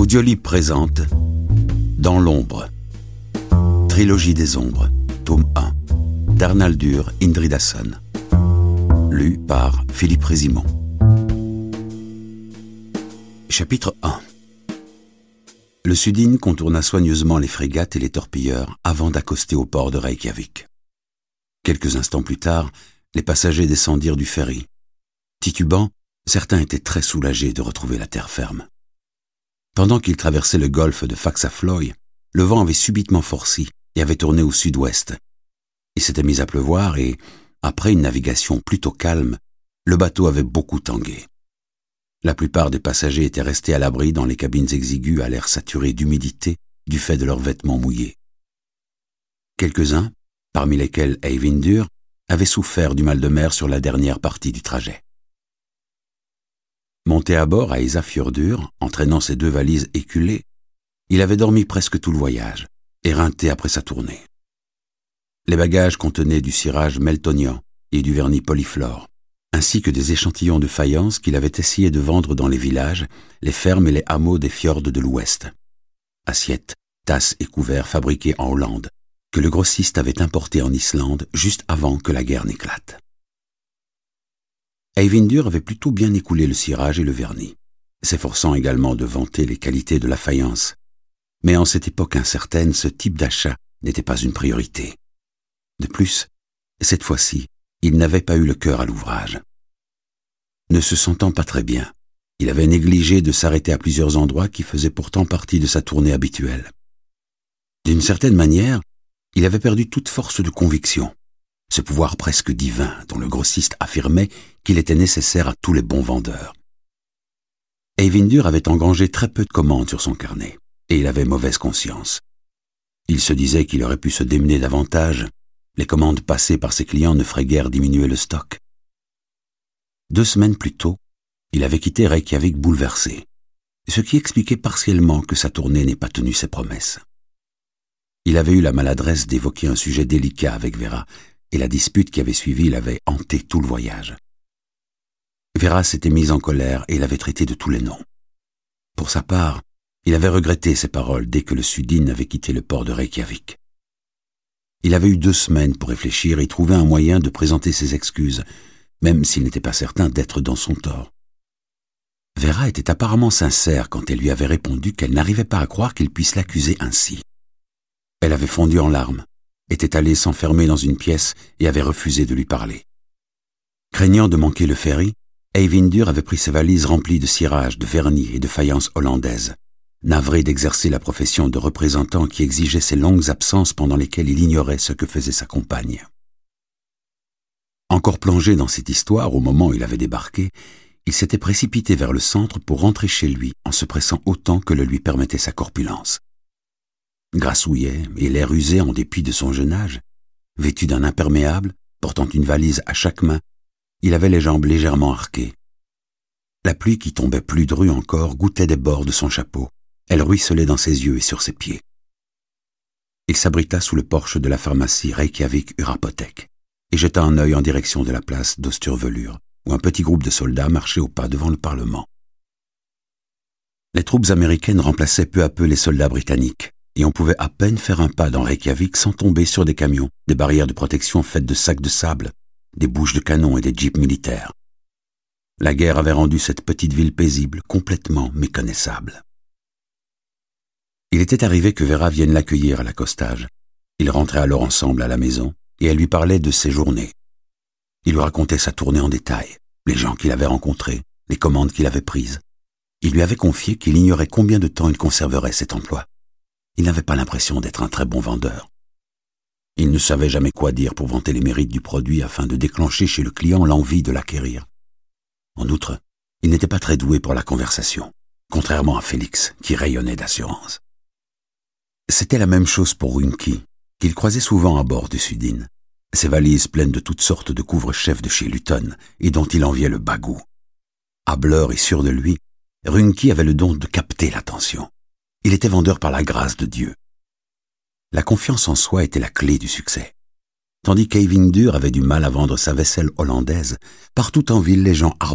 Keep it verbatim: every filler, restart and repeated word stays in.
Audiolib présente Dans l'ombre, Trilogie des ombres, tome un, d'Arnaldur Indridason, lu par Philippe Résimond. Chapitre un. Le Sudin contourna soigneusement les frégates et les torpilleurs avant d'accoster au port de Reykjavik. Quelques instants plus tard, les passagers descendirent du ferry. Titubants, certains étaient très soulagés de retrouver la terre ferme. Pendant qu'ils traversaient le golfe de Faxaflói, le vent avait subitement forci et avait tourné au sud-ouest. Il s'était mis à pleuvoir et, après une navigation plutôt calme, le bateau avait beaucoup tangué. La plupart des passagers étaient restés à l'abri dans les cabines exiguës à l'air saturé d'humidité du fait de leurs vêtements mouillés. Quelques-uns, parmi lesquels Eyvindur, avaient souffert du mal de mer sur la dernière partie du trajet. Monté à bord à Ísafjörður, entraînant ses deux valises éculées, il avait dormi presque tout le voyage, éreinté après sa tournée. Les bagages contenaient du cirage meltonian et du vernis polyflore, ainsi que des échantillons de faïence qu'il avait essayé de vendre dans les villages, les fermes et les hameaux des fjords de l'Ouest. Assiettes, tasses et couverts fabriqués en Hollande, que le grossiste avait importés en Islande juste avant que la guerre n'éclate. Eyvindur avait plutôt bien écoulé le cirage et le vernis, s'efforçant également de vanter les qualités de la faïence. Mais en cette époque incertaine, ce type d'achat n'était pas une priorité. De plus, cette fois-ci, il n'avait pas eu le cœur à l'ouvrage. Ne se sentant pas très bien, il avait négligé de s'arrêter à plusieurs endroits qui faisaient pourtant partie de sa tournée habituelle. D'une certaine manière, il avait perdu toute force de conviction, ce pouvoir presque divin dont le grossiste affirmait qu'il était nécessaire à tous les bons vendeurs. Eyvindur avait engrangé très peu de commandes sur son carnet, et il avait mauvaise conscience. Il se disait qu'il aurait pu se démener davantage. Les commandes passées par ses clients ne feraient guère diminuer le stock. Deux semaines plus tôt, il avait quitté Reykjavik bouleversé, ce qui expliquait partiellement que sa tournée n'ait pas tenu ses promesses. Il avait eu la maladresse d'évoquer un sujet délicat avec Vera, et la dispute qui avait suivi l'avait hanté tout le voyage. Vera s'était mise en colère et l'avait traité de tous les noms. Pour sa part, il avait regretté ses paroles dès que le Sudin avait quitté le port de Reykjavik. Il avait eu deux semaines pour réfléchir et trouver un moyen de présenter ses excuses, même s'il n'était pas certain d'être dans son tort. Vera était apparemment sincère quand elle lui avait répondu qu'elle n'arrivait pas à croire qu'il puisse l'accuser ainsi. Elle avait fondu en larmes, était allée s'enfermer dans une pièce et avait refusé de lui parler. Craignant de manquer le ferry, Eyvindur avait pris ses valises remplies de cirage, de vernis et de faïence hollandaise, navré d'exercer la profession de représentant qui exigeait ces longues absences pendant lesquelles il ignorait ce que faisait sa compagne. Encore plongé dans cette histoire au moment où il avait débarqué, il s'était précipité vers le centre pour rentrer chez lui en se pressant autant que le lui permettait sa corpulence. Grassouillet et l'air usé en dépit de son jeune âge, vêtu d'un imperméable, portant une valise à chaque main, il avait les jambes légèrement arquées. La pluie qui tombait plus drue encore goûtait des bords de son chapeau. Elle ruisselait dans ses yeux et sur ses pieds. Il s'abrita sous le porche de la pharmacie Reykjavik Urapotek et jeta un œil en direction de la place d'Austurvelur, où un petit groupe de soldats marchait au pas devant le Parlement. Les troupes américaines remplaçaient peu à peu les soldats britanniques, et on pouvait à peine faire un pas dans Reykjavik sans tomber sur des camions, des barrières de protection faites de sacs de sable, des bouches de canon et des jeeps militaires. La guerre avait rendu cette petite ville paisible complètement méconnaissable. Il était arrivé que Vera vienne l'accueillir à l'accostage. Ils rentraient alors ensemble à la maison, et elle lui parlait de ses journées. Il lui racontait sa tournée en détail, les gens qu'il avait rencontrés, les commandes qu'il avait prises. Il lui avait confié qu'il ignorait combien de temps il conserverait cet emploi. Il n'avait pas l'impression d'être un très bon vendeur. Il ne savait jamais quoi dire pour vanter les mérites du produit afin de déclencher chez le client l'envie de l'acquérir. En outre, il n'était pas très doué pour la conversation, contrairement à Félix, qui rayonnait d'assurance. C'était la même chose pour Runki, qu'il croisait souvent à bord du Sudin, ses valises pleines de toutes sortes de couvre-chefs de chez Luton et dont il enviait le bas goût. Hâbleur et sûr de lui, Runki avait le don de capter l'attention. Il était vendeur par la grâce de Dieu. La confiance en soi était la clé du succès. Tandis qu'Eyvindur avait du mal à vendre sa vaisselle hollandaise, partout en ville les gens